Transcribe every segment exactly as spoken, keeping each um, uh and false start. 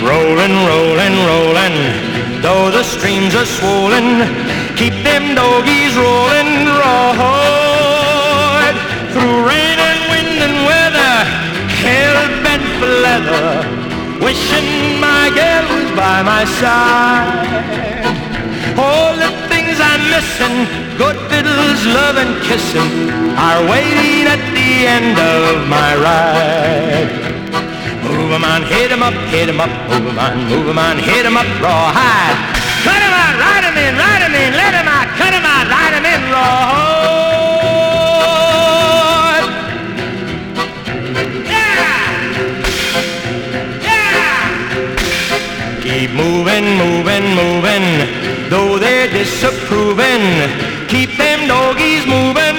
Rolling, rolling, rolling, though the streams are swollen, keep them doggies rolling, right through rain and wind and weather, hell-bent for leather, wishing my girl was by my side. All the things I'm missing, good fiddles, love and kissing, are waiting at the end of my ride. Move 'em on, hit 'em up, hit 'em up, move 'em on, move 'em on, hit 'em up, rawhide. Cut 'em out, ride 'em in, ride 'em in, let 'em out, cut 'em out, ride 'em in, rawhide. Yeah! Yeah! Keep moving, moving, moving, though they're disapproving, keep them doggies moving,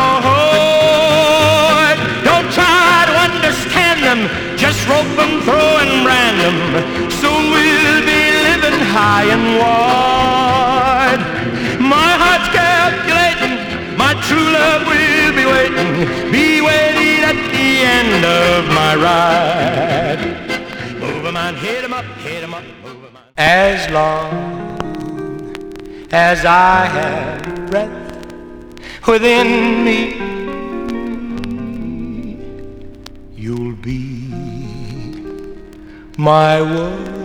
rawhide. Don't try to understand them, just rope 'em, throw and brand 'em. Soon we'll be living high and wide. My heart's calculating, my true love will be waiting, be waiting at the end of my ride. Move 'em on, hit 'em up, hit 'em up, move 'em on. As long as I have breath within me, you'll be my world.